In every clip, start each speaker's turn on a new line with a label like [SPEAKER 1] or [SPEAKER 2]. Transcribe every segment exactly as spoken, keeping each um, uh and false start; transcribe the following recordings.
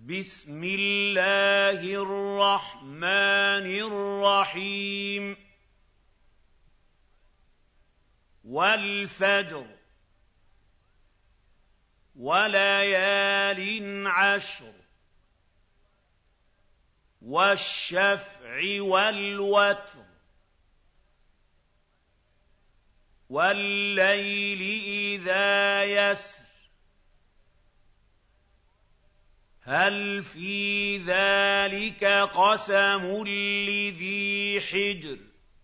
[SPEAKER 1] بسم الله الرحمن الرحيم والفجر وليال عشر والشفع والوتر والليل إذا يسر هل في ذلك قسم لذي حجر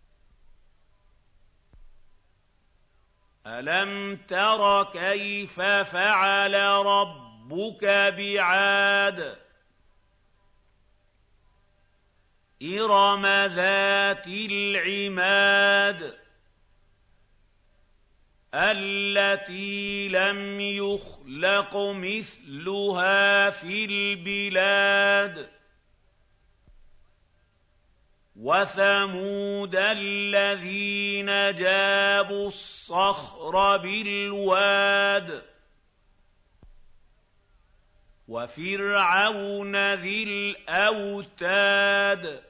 [SPEAKER 1] ألم تر كيف فعل ربك بعاد إرم ذات العماد التي لم يخلق مثلها في البلاد وثمود الذين جابوا الصخر بالواد وفرعون ذي الأوتاد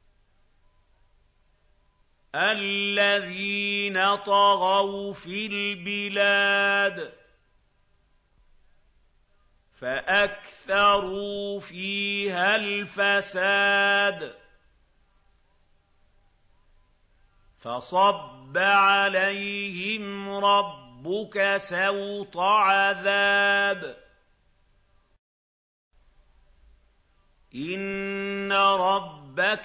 [SPEAKER 1] الذين طغوا في البلاد فأكثروا فيها الفساد فصب عليهم ربك سوط عذاب إن ربك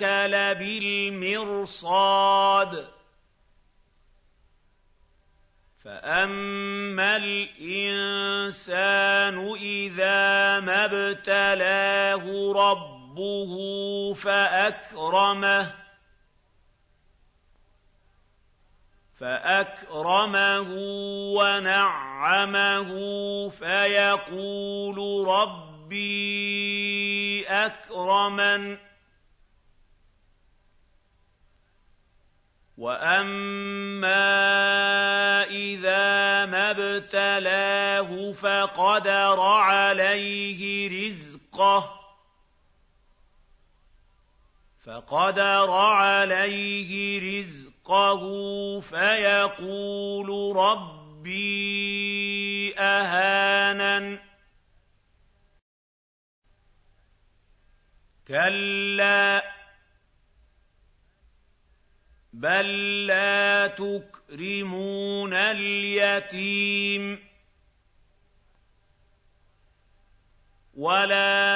[SPEAKER 1] لبالمرصاد فأما الإنسان إذا ما ابتلاه ربه فأكرمه فأكرمه ونعمه فيقول ربي أكرمن وأما إذا ما ابتلاه فقدر عليه رزقه فقدر عليه رزقه فيقول ربي أهانن كلا بل لا تكرمون اليتيم ولا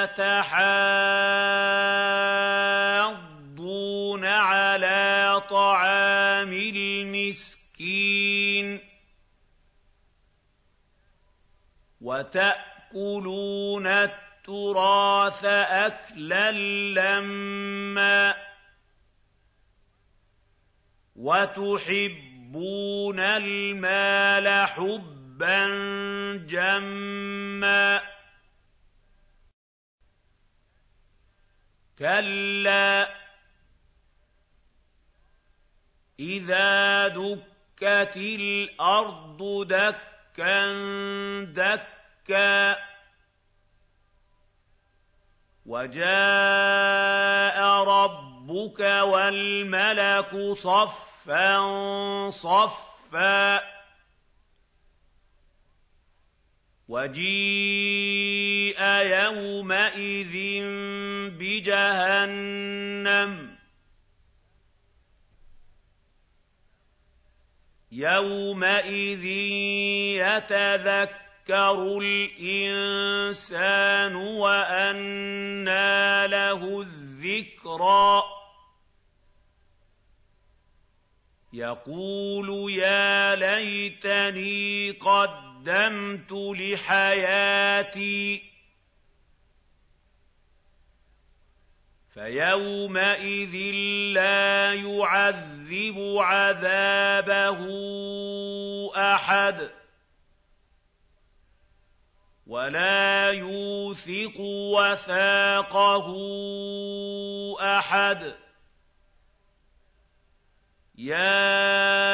[SPEAKER 1] تحاضون على طعام المسكين وتأكلون التراث أكلا لما وتحبون المال حبا جما كلا إذا دكت الأرض دكا دكا وجاء ربك والملك صفا صفا وجيء يومئذ بجهنم يومئذ يتذكر الإنسان وأنى له الذكرى يقول يا ليتني قدمت لحياتي فيومئذ لا يعذب عذابه أحد ولا يوثق وثاقه أحد يا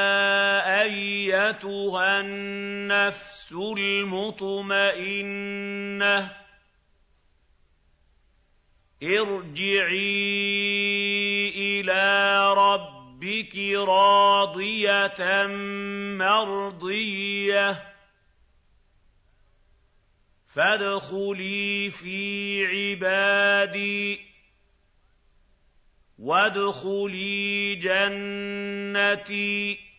[SPEAKER 1] أيتها النفس المطمئنة ارْجِعِي إِلَىٰ رَبِّكِ رَاضِيَةً مَّرْضِيَّةً فَادْخُلِي فِي عِبَادِي وَادْخُلِي جَنَّتِي